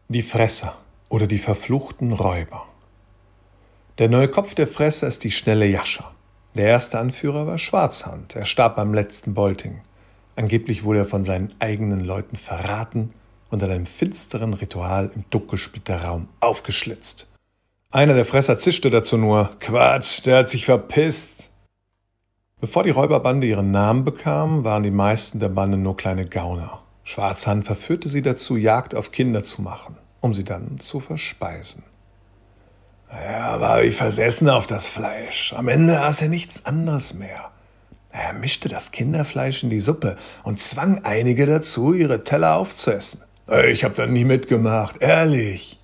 Die Fresser oder die verfluchten Räuber. Der neue Kopf der Fresser ist die schnelle Jascha. Der erste Anführer war Schwarzhand. Er starb beim letzten Bolting. Angeblich wurde er von seinen eigenen Leuten verraten und an einem finsteren Ritual im Dunkelspitterraum aufgeschlitzt. Einer der Fresser zischte dazu nur: Quatsch, der hat sich verpisst. Bevor die Räuberbande ihren Namen bekam, waren die meisten der Bande nur kleine Gauner. Schwarzhand verführte sie dazu, Jagd auf Kinder zu machen, um sie dann zu verspeisen. Er war wie versessen auf das Fleisch. Am Ende aß er nichts anderes mehr. Er mischte das Kinderfleisch in die Suppe und zwang einige dazu, ihre Teller aufzuessen. Ich hab da nie mitgemacht, ehrlich.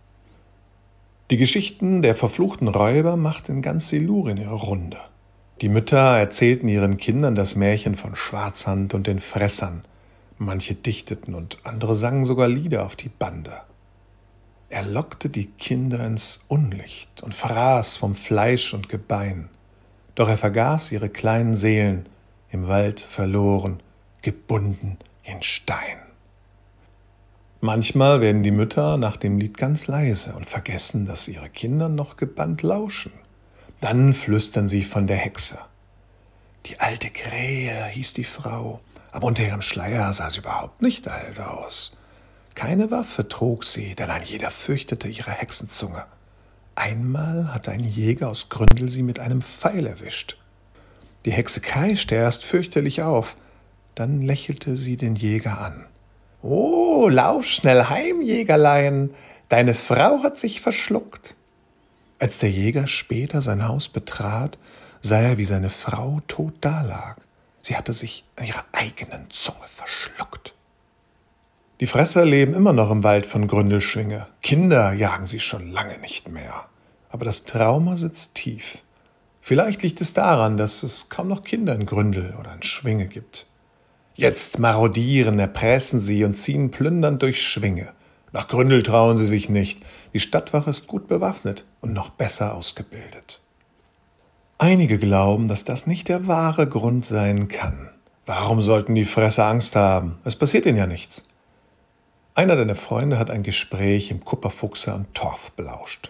Die Geschichten der verfluchten Räuber machten in ganz Silurien ihre Runde. Die Mütter erzählten ihren Kindern das Märchen von Schwarzhand und den Fressern. Manche dichteten und andere sangen sogar Lieder auf die Bande. Er lockte die Kinder ins Unlicht und fraß vom Fleisch und Gebein. Doch er vergaß ihre kleinen Seelen, im Wald verloren, gebunden in Stein. Manchmal werden die Mütter nach dem Lied ganz leise und vergessen, dass ihre Kinder noch gebannt lauschen. Dann flüstern sie von der Hexe. Die alte Krähe hieß die Frau, aber unter ihrem Schleier sah sie überhaupt nicht alt aus. Keine Waffe trug sie, denn ein jeder fürchtete ihre Hexenzunge. Einmal hatte ein Jäger aus Gründel sie mit einem Pfeil erwischt. Die Hexe kreischte erst fürchterlich auf, dann lächelte sie den Jäger an. »Oh, lauf schnell heim, Jägerlein, deine Frau hat sich verschluckt.« Als der Jäger später sein Haus betrat, sah er, wie seine Frau tot dalag. Sie hatte sich an ihrer eigenen Zunge verschluckt. Die Fresser leben immer noch im Wald von Gründelschwinge. Kinder jagen sie schon lange nicht mehr. Aber das Trauma sitzt tief. Vielleicht liegt es daran, dass es kaum noch Kinder in Gründel oder in Schwinge gibt. Jetzt marodieren, erpressen sie und ziehen plündernd durch Schwinge. Nach Gründel trauen sie sich nicht. Die Stadtwache ist gut bewaffnet und noch besser ausgebildet. Einige glauben, dass das nicht der wahre Grund sein kann. Warum sollten die Fresser Angst haben? Es passiert ihnen ja nichts. Einer deiner Freunde hat ein Gespräch im Kupperfuchse am Torf belauscht.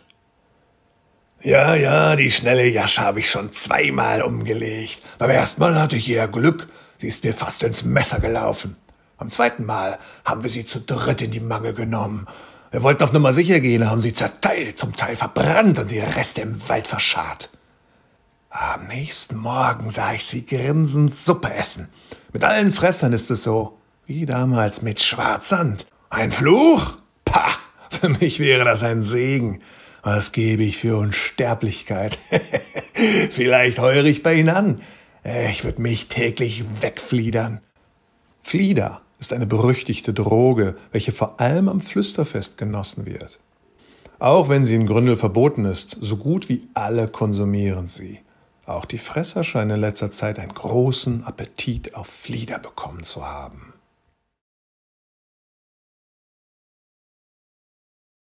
Ja, die schnelle Jascha habe ich schon 2-mal umgelegt. Beim ersten Mal hatte ich eher Glück. Sie ist mir fast ins Messer gelaufen. Beim zweiten Mal haben wir sie zu dritt in die Mangel genommen. Wir wollten auf Nummer sicher gehen, haben sie zerteilt, zum Teil verbrannt und die Reste im Wald verscharrt. Am nächsten Morgen sah ich sie grinsend Suppe essen. Mit allen Fressern ist es so, wie damals mit Schwarzhand. Ein Fluch? Pah, für mich wäre das ein Segen. Was gebe ich für Unsterblichkeit? Vielleicht heure ich bei Ihnen an. Ich würde mich täglich wegfliedern. Flieder ist eine berüchtigte Droge, welche vor allem am Flüsterfest genossen wird. Auch wenn sie in Gründel verboten ist, so gut wie alle konsumieren sie. Auch die Fresser scheinen in letzter Zeit einen großen Appetit auf Flieder bekommen zu haben.